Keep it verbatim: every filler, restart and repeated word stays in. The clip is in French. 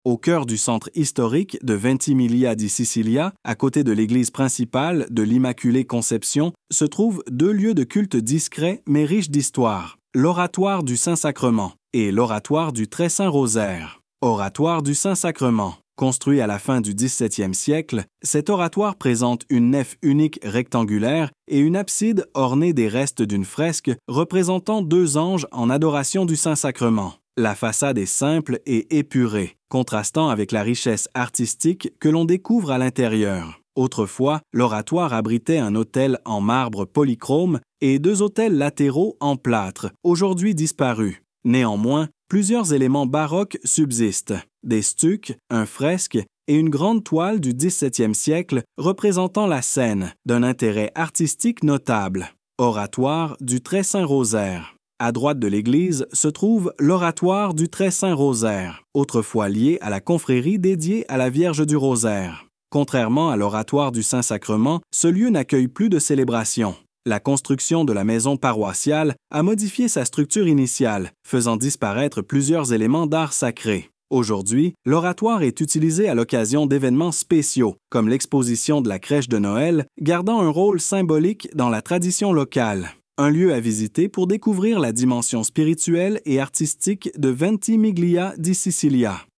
Au cœur du centre historique de Ventimiglia di Sicilia, à côté de l'église principale de l'Immaculée Conception, se trouvent deux lieux de culte discrets mais riches d'histoire, l'Oratoire du Saint-Sacrement et l'Oratoire du Très-Saint-Rosaire. Oratoire du Saint-Sacrement. Construit à la fin du dix-septième siècle, cet oratoire présente une nef unique rectangulaire et une abside ornée des restes d'une fresque représentant deux anges en adoration du Saint-Sacrement. La façade est simple et épurée, contrastant avec la richesse artistique que l'on découvre à l'intérieur. Autrefois, l'oratoire abritait un autel en marbre polychrome et deux autels latéraux en plâtre, aujourd'hui disparus. Néanmoins, plusieurs éléments baroques subsistent. Des stucs, un fresque et une grande toile du dix-septième siècle représentant la scène, d'un intérêt artistique notable. Oratoire du Très-Saint-Rosaire. À droite de l'église se trouve l'oratoire du Très-Saint-Rosaire, autrefois lié à la confrérie dédiée à la Vierge du Rosaire. Contrairement à l'oratoire du Saint-Sacrement, ce lieu n'accueille plus de célébrations. La construction de la maison paroissiale a modifié sa structure initiale, faisant disparaître plusieurs éléments d'art sacré. Aujourd'hui, l'oratoire est utilisé à l'occasion d'événements spéciaux, comme l'exposition de la crèche de Noël, gardant un rôle symbolique dans la tradition locale. Un lieu à visiter pour découvrir la dimension spirituelle et artistique de Ventimiglia di Sicilia.